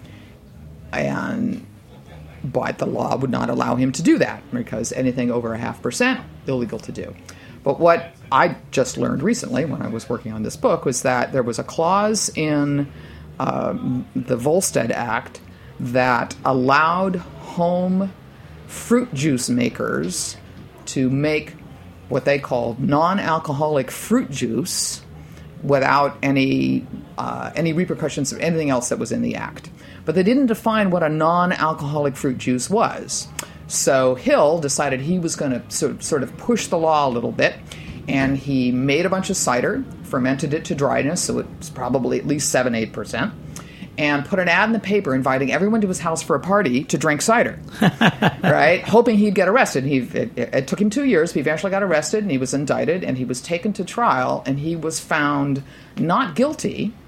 and but the law would not allow him to do that because anything over a half percent, illegal to do. But what I just learned recently when I was working on this book was that there was a clause in um, the Volstead Act that allowed home fruit juice makers to make what they called non-alcoholic fruit juice without any uh, any repercussions of anything else that was in the act. But they didn't define what a non-alcoholic fruit juice was. So Hill decided he was going to sort, sort of push the law a little bit, and he made a bunch of cider, fermented it to dryness, so it's probably at least seven, eight percent, and put an ad in the paper inviting everyone to his house for a party to drink cider, right? Hoping he'd get arrested. He it, it took him two years, but he eventually got arrested, and he was indicted, and he was taken to trial, and he was found not guilty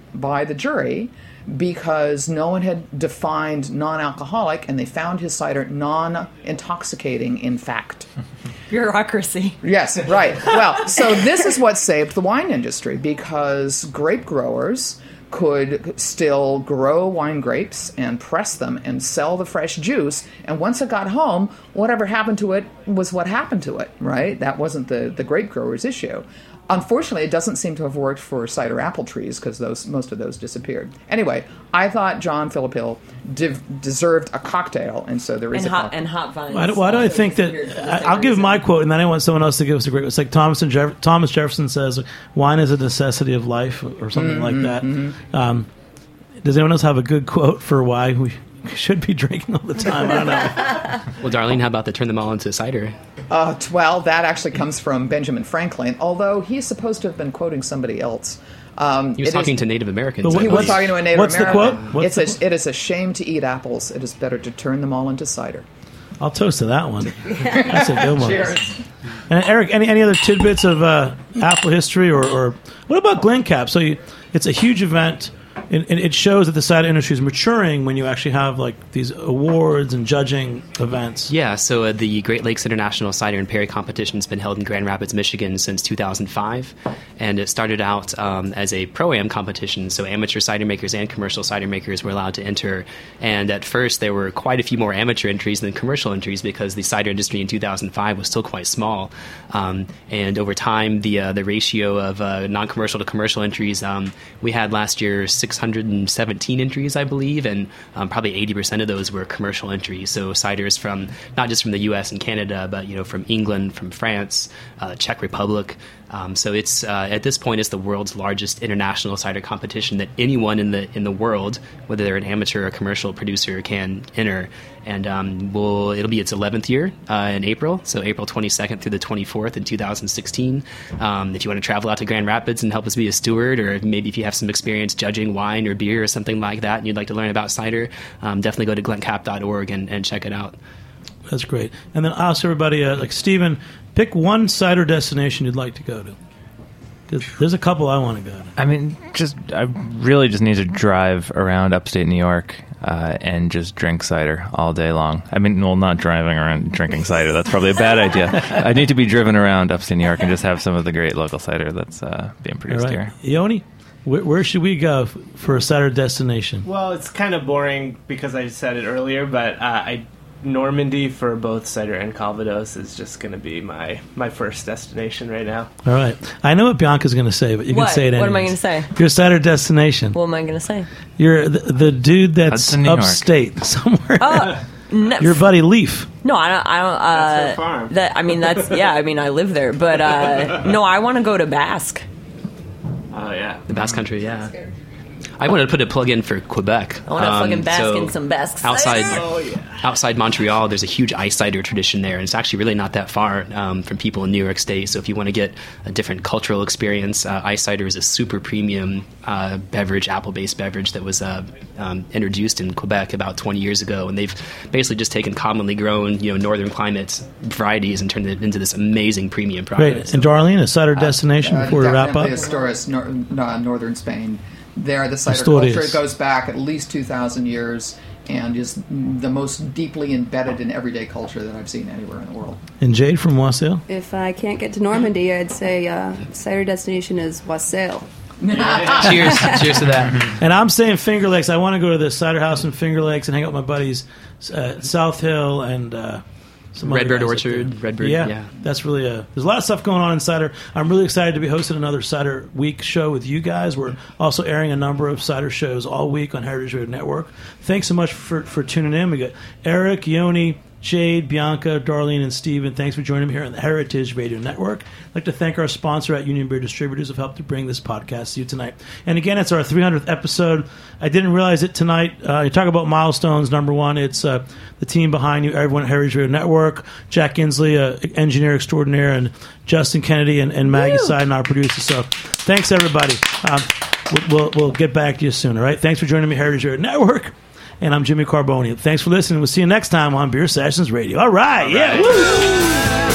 by the jury because no one had defined non-alcoholic, and they found his cider non-intoxicating in fact. Bureaucracy. Yes, right. Well, so this is what saved the wine industry, because grape growers could still grow wine grapes and press them and sell the fresh juice, and once it got home, whatever happened to it was what happened to it, right? That wasn't the, the grape grower's issue. Unfortunately, it doesn't seem to have worked for cider apple trees because those most of those disappeared. Anyway, I thought John Philip Hill div- deserved a cocktail, and so there is and a hot cocktail. and hot vines. Why do, why do I think that? I, I'll give my quote, and then I want someone else to give us a great. It's like Thomas and Jeff, Thomas Jefferson says, "Wine is a necessity of life," or something Mm-hmm, like that. mm-hmm. Um, does anyone else have a good quote for why we should be drinking all the time? I don't know. Well, Darlene, how about the turn them all into cider? Uh, t- well, that actually comes from Benjamin Franklin, although he's supposed to have been quoting somebody else. Um, He was it talking is- to Native Americans. But I what- He was believe. talking to a Native What's the American. quote? What's It's the a, it is a shame to eat apples. It is better to turn them all into cider. I'll toast to that one. That's a good one. Cheers. And Eric, any any other tidbits of uh, Apple history, or, or what about Glencap? So you, it's a huge event. And and it shows that the cider industry is maturing when you actually have like these awards and judging events. Yeah, so uh, the Great Lakes International Cider and Perry Competition has been held in Grand Rapids, Michigan since two thousand five, and it started out um, as a pro-am competition, so amateur cider makers and commercial cider makers were allowed to enter, and at first there were quite a few more amateur entries than commercial entries because the cider industry in two thousand five was still quite small, um, and over time the uh, the ratio of uh, non-commercial to commercial entries, um, we had last year six hundred seventeen entries, I believe, and um, probably eighty percent of those were commercial entries. So ciders from not just from the U S and Canada, but you know from England, from France, uh, Czech Republic. Um, so it's uh, at this point it's the world's largest international cider competition that anyone in the in the world, whether they're an amateur or commercial producer, can enter. And um, we'll, it'll be its eleventh year uh, in April, so April twenty-second through the twenty-fourth in two thousand sixteen. Um, if you want to travel out to Grand Rapids and help us be a steward, or maybe if you have some experience judging wine or beer or something like that and you'd like to learn about cider, um, definitely go to glencap dot org and, and check it out. That's great. And then I'll ask everybody, uh, like Stephen, pick one cider destination you'd like to go to. 'Cause there's a couple I want to go to. I mean, just I really just need to drive around upstate New York uh, and just drink cider all day long. I mean, well, not driving around drinking cider. That's probably a bad idea. I need to be driven around upstate New York and just have some of the great local cider that's uh, being produced All right. here. Yoni, where, where should we go f- for a cider destination? Well, it's kind of boring because I said it earlier, but uh, I Normandy for both cider and Calvados is just going to be my, my first destination right now. All right. I know what Bianca's going to say, but you What? can say it anyways. What am I gonna say? Your cider destination. What am I going to say? You're the, the dude that's Hudson, New York. upstate somewhere. Oh, no, Your buddy Leaf. no, I don't. I don't. Uh, That's her farm. That I mean, that's yeah. I mean, I live there, but uh, no, I want to go to Basque. Oh, yeah. The Basque Country, yeah. I wanted to put a plug in for Quebec. I want to Um, fucking bask so in some Basque outside, cider. Oh, yeah. outside Montreal, there's a huge ice cider tradition there, and it's actually really not that far um, from people in New York State. So if you want to get a different cultural experience, uh, ice cider is a super premium uh, beverage, apple-based beverage that was uh, um, introduced in Quebec about twenty years ago, and they've basically just taken commonly grown, you know, northern climate varieties and turned it into this amazing premium product. Great. And Darlene, a cider destination Uh, before we wrap up? definitely Asturias, nor- uh, northern Spain. There, the cider Asturias. culture goes back at least two thousand years and is the most deeply embedded in everyday culture that I've seen anywhere in the world. And Jade from Wassail? If I can't get to Normandy, I'd say uh, cider destination is Wassail. cheers, cheers to that. And I'm saying Finger Lakes. I want to go to the cider house in Finger Lakes and hang out with my buddies uh, South Hill and uh, some other Redbird guys up Orchard, there. Redbird, Yeah, yeah. that's really a. There's a lot of stuff going on in cider. I'm really excited to be hosting another Cider Week show with you guys. We're also airing a number of cider shows all week on Heritage Radio Network. Thanks so much for for tuning in. We got Eric, Yoni, Jade, Bianca, Darlene, and Steven. Thanks for joining me here on the Heritage Radio Network. I'd like to thank our sponsor at Union Beer Distributors who have helped to bring this podcast to you tonight. And again, it's our three hundredth episode. I didn't realize it tonight. Uh, you talk about milestones. Number one, it's uh, the team behind you, everyone at Heritage Radio Network, Jack Inslee, uh, engineer extraordinaire, and Justin Kennedy and, and Maggie Seiden, our producer. So thanks, everybody. Um, we'll, we'll, we'll get back to you soon, all right? Thanks for joining me, Heritage Radio Network. And I'm Jimmy Carboni. Thanks for listening. We'll see you next time on Beer Sessions Radio. All right. All right. Yeah.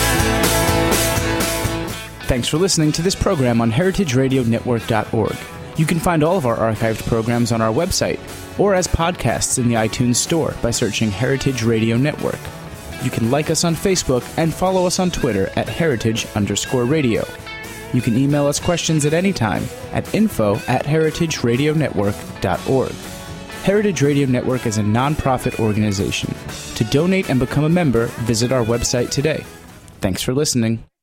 Woo! Thanks for listening to this program on heritage radio network dot org. You can find all of our archived programs on our website or as podcasts in the iTunes Store by searching Heritage Radio Network. You can like us on Facebook and follow us on Twitter at heritage underscore radio. You can email us questions at any time at info at heritage radio network dot org. Heritage Radio Network is a nonprofit organization. To donate and become a member, visit our website today. Thanks for listening.